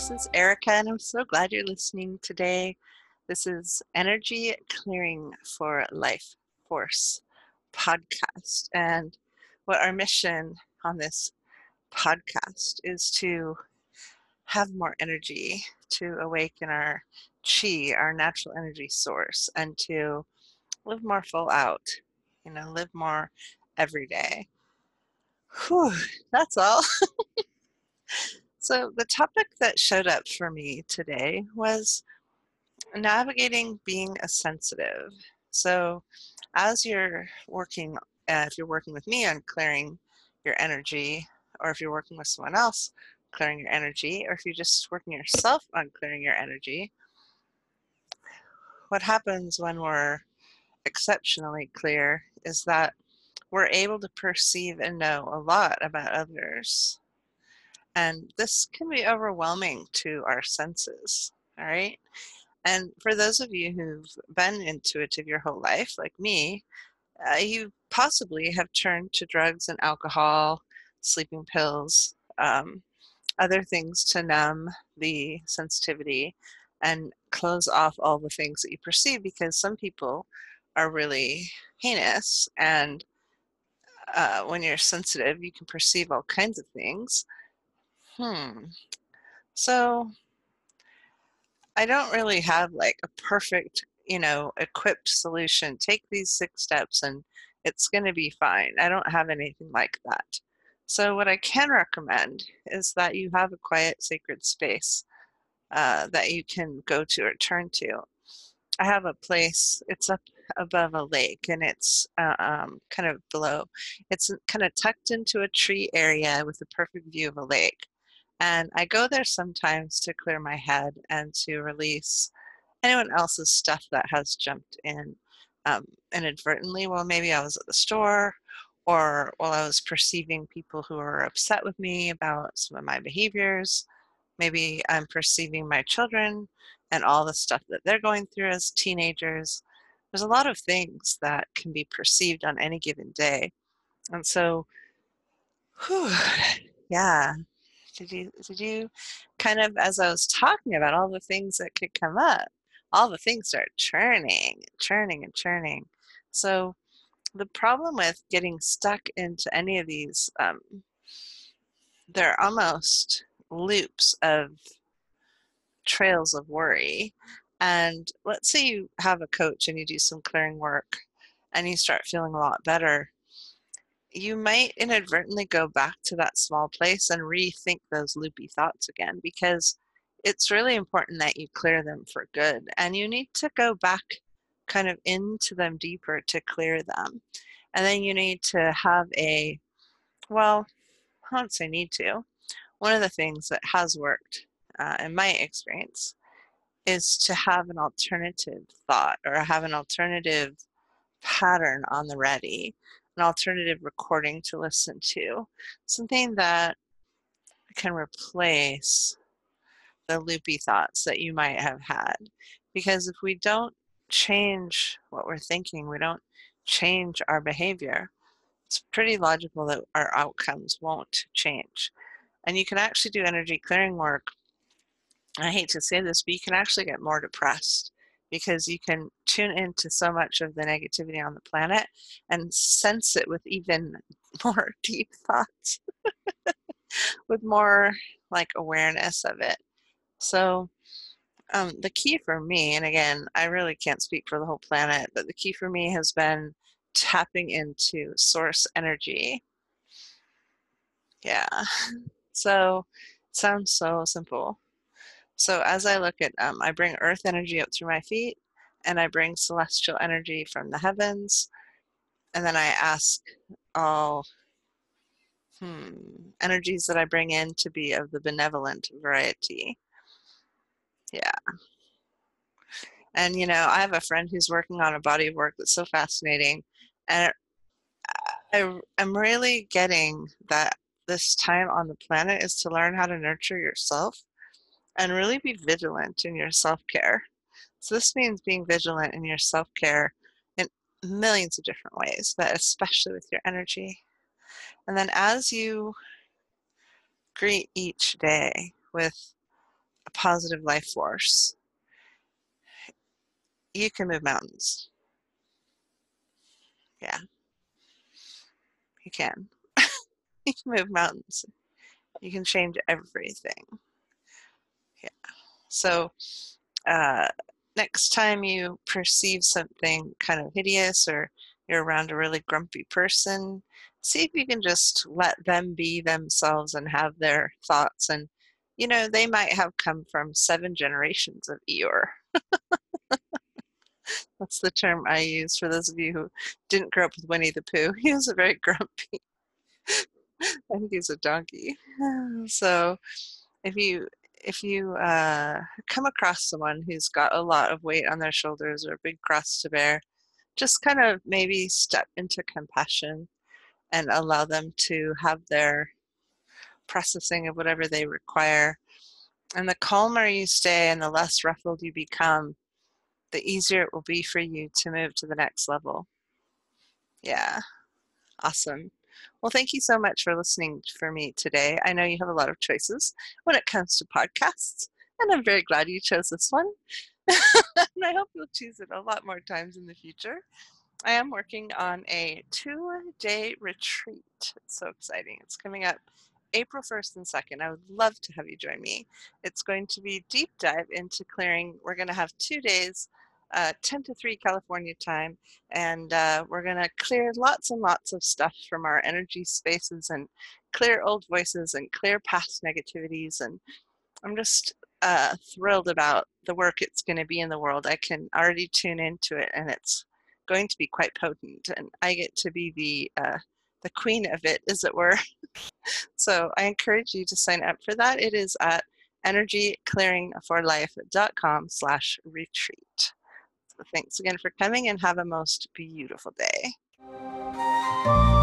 This is Erica, and I'm so glad you're listening today. This is Energy Clearing for Life Force podcast. And what our mission on this podcast is to have more energy, to awaken our chi, our natural energy source, and to live more full out, live more every day. Whew, that's all. So, the topic that showed up for me today was navigating being a sensitive. So, as you're working, if you're working with me on clearing your energy, or if you're working with someone else clearing your energy, or if you're just working yourself on clearing your energy, what happens when we're exceptionally clear is that we're able to perceive and know a lot about others. And this can be overwhelming to our senses, all right? And for those of you who've been intuitive your whole life, like me, you possibly have turned to drugs and alcohol, sleeping pills, other things to numb the sensitivity and close off all the things that you perceive, because some people are really heinous. And when you're sensitive, you can perceive all kinds of things. So I don't really have like a perfect, equipped solution. Take these 6 steps and it's going to be fine. I don't have anything like that. So, what I can recommend is that you have a quiet, sacred space that you can go to or turn to. I have a place, it's up above a lake, and it's kind of below. It's kind of tucked into a tree area with a perfect view of a lake. And I go there sometimes to clear my head and to release anyone else's stuff that has jumped in inadvertently while maybe I was at the store, or while I was perceiving people who are upset with me about some of my behaviors. Maybe I'm perceiving my children and all the stuff that they're going through as teenagers. There's a lot of things that can be perceived on any given day. And so, whew, yeah. Did you kind of, as I was talking about all the things that could come up, all the things start churning and churning. So the problem with getting stuck into any of these, they're almost loops of trails of worry. And let's say you have a coach and you do some clearing work and you start feeling a lot better. You might inadvertently go back to that small place and rethink those loopy thoughts again, because it's really important that you clear them for good. And you need to go back kind of into them deeper to clear them. And then you need to have well, I don't say need to. One of the things that has worked in my experience is to have an alternative thought or have an alternative pattern on the ready, an alternative recording to listen to, something that can replace the loopy thoughts that you might have had. Because if we don't change what we're thinking, we don't change our behavior, it's pretty logical that our outcomes won't change. And you can actually do energy clearing work. I hate to say this, but you can actually get more depressed because you can tune into so much of the negativity on the planet and sense it with even more deep thoughts, with more like awareness of it. So, the key for me, and again, I really can't speak for the whole planet, but the key for me has been tapping into source energy. Yeah. So, it sounds so simple. So as I look at, I bring earth energy up through my feet, and I bring celestial energy from the heavens, and then I ask all energies that I bring in to be of the benevolent variety. Yeah. And I have a friend who's working on a body of work that's so fascinating, and I'm really getting that this time on the planet is to learn how to nurture yourself and really be vigilant in your self-care. So this means being vigilant in your self-care in millions of different ways, but especially with your energy. And then as you greet each day with a positive life force, you can move mountains. Yeah, you can. You can move mountains. You can change everything. Yeah. So, uh, next time you perceive something kind of hideous or you're around a really grumpy person, see if you can just let them be themselves and have their thoughts. And, they might have come from 7 generations of Eeyore. That's the term I use for those of you who didn't grow up with Winnie the Pooh. He was a very grumpy, I think he's a donkey. So if you come across someone who's got a lot of weight on their shoulders or a big cross to bear, just kind of maybe step into compassion and allow them to have their processing of whatever they require. And the calmer you stay and the less ruffled you become, the easier it will be for you to move to the next level. Yeah, awesome. Well, thank you so much for listening for me today. I know you have a lot of choices when it comes to podcasts, and I'm very glad you chose this one. And I hope you'll choose it a lot more times in the future. I am working on a 2-day retreat. It's so exciting. It's coming up April 1st and 2nd. I would love to have you join me. It's going to be deep dive into clearing. We're going to have 2 days, 10 to 3 California time, and we're going to clear lots and lots of stuff from our energy spaces and clear old voices and clear past negativities. And I'm just thrilled about the work it's going to be in the world. I can already tune into it, and it's going to be quite potent. And I get to be the queen of it, as it were. So I encourage you to sign up for that. It is at energyclearingforlife.com/retreat. So thanks again for coming, and have a most beautiful day.